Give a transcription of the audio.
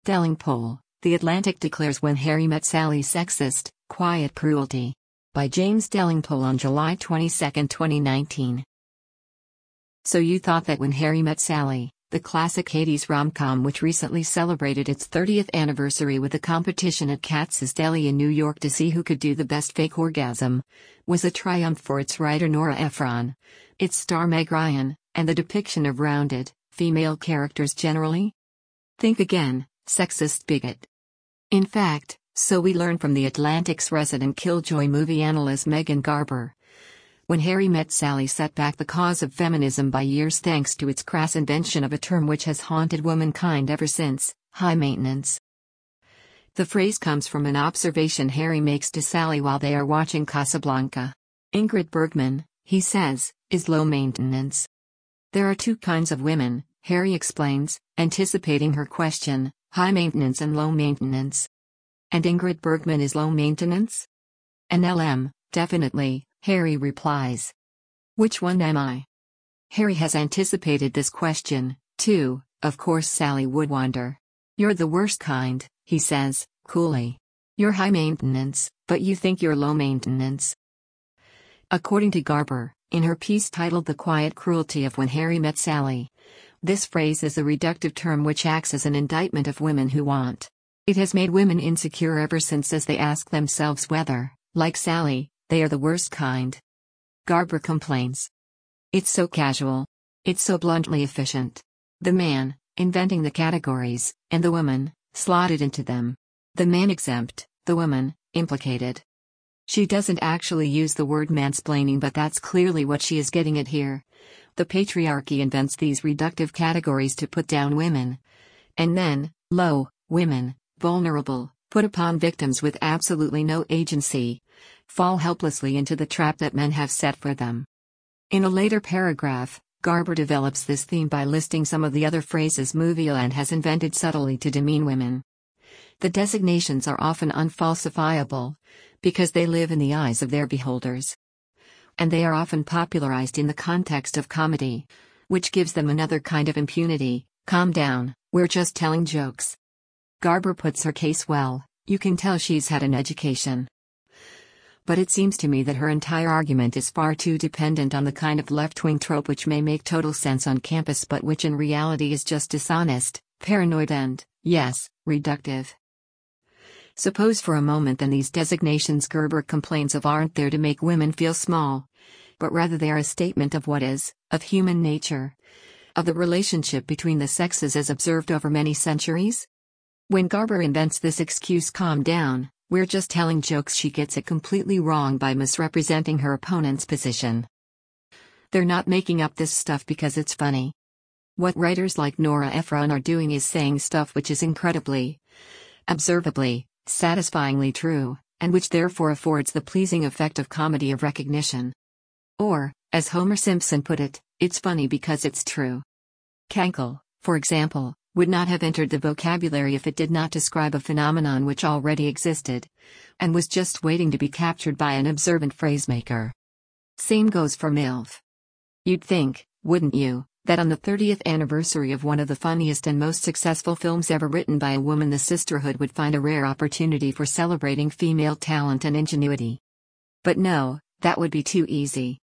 Delingpole, The Atlantic declares When Harry Met Sally sexist, quiet cruelty. By James Delingpole on July 22, 2019. So you thought that When Harry Met Sally, the classic 80s rom-com which recently celebrated its 30th anniversary with a competition at Katz's Deli in New York to see who could do the best fake orgasm, was a triumph for its writer Nora Ephron, its star Meg Ryan, and the depiction of rounded, female characters generally? Think again, sexist bigot. In fact, so we learn from The Atlantic's resident killjoy movie analyst Megan Garber. When Harry Met Sally set back the cause of feminism by years thanks to its crass invention of a term which has haunted womankind ever since, high maintenance. The phrase comes from an observation Harry makes to Sally while they are watching Casablanca. Ingrid Bergman, he says, is low maintenance. There are two kinds of women, Harry explains, anticipating her question, high maintenance and low maintenance. And Ingrid Bergman is low maintenance? An LM, definitely, Harry replies. Which one am I? Harry has anticipated this question, too. Of course Sally would wonder. You're the worst kind, he says, coolly. You're high maintenance, but you think you're low maintenance. According to Garber, in her piece titled The Quiet Cruelty of When Harry Met Sally, this phrase is a reductive term which acts as an indictment of women who want. It has made women insecure ever since as they ask themselves whether, like Sally, they are the worst kind. Garber complains. It's so casual. It's so bluntly efficient. The man, inventing the categories, and the woman, slotted into them. The man exempt, the woman, implicated. She doesn't actually use the word mansplaining, but that's clearly what she is getting at here. The patriarchy invents these reductive categories to put down women. And then, lo, women, vulnerable, put upon victims with absolutely no agency, fall helplessly into the trap that men have set for them. In a later paragraph, Garber develops this theme by listing some of the other phrases Movieland has invented subtly to demean women. The designations are often unfalsifiable, because they live in the eyes of their beholders. And they are often popularized in the context of comedy, which gives them another kind of impunity. Calm down, we're just telling jokes. Garber puts her case well. You can tell she's had an education. But it seems to me that her entire argument is far too dependent on the kind of left-wing trope which may make total sense on campus but which in reality is just dishonest, paranoid and, yes, reductive. Suppose for a moment then these designations Garber complains of aren't there to make women feel small, but rather they are a statement of what is, of human nature, of the relationship between the sexes as observed over many centuries? When Garber invents this excuse calm down, we're just telling jokes, she gets it completely wrong by misrepresenting her opponent's position. They're not making up this stuff because it's funny. What writers like Nora Ephron are doing is saying stuff which is incredibly, observably, satisfyingly true, and which therefore affords the pleasing effect of comedy of recognition. Or, as Homer Simpson put it, it's funny because it's true. Cankle, for example, would not have entered the vocabulary if it did not describe a phenomenon which already existed, and was just waiting to be captured by an observant phrasemaker. Same goes for MILF. You'd think, wouldn't you, that on the 30th anniversary of one of the funniest and most successful films ever written by a woman, The Sisterhood would find a rare opportunity for celebrating female talent and ingenuity. But no, that would be too easy.